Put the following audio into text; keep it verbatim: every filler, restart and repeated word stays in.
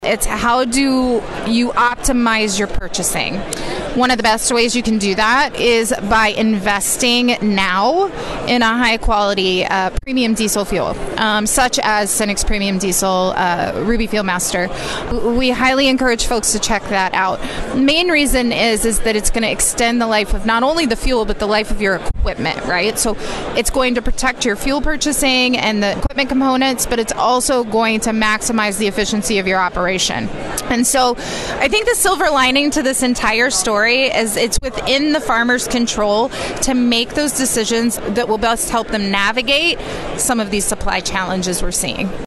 It's how do you optimize your purchasing? One of the best ways you can do that is by investing now in a high quality uh, premium diesel fuel, um, such as Cenex Premium Diesel, uh, Ruby Fieldmaster. We highly encourage folks to check that out. Main reason is, is that it's going to extend the life of not only the fuel, but the life of your equipment, right? So it's going to protect your fuel purchasing and the equipment components, but it's also going to maximize the efficiency of your operation. And so I think the silver lining to this entire story is it's within the farmer's control to make those decisions that will best help them navigate some of these supply challenges we're seeing.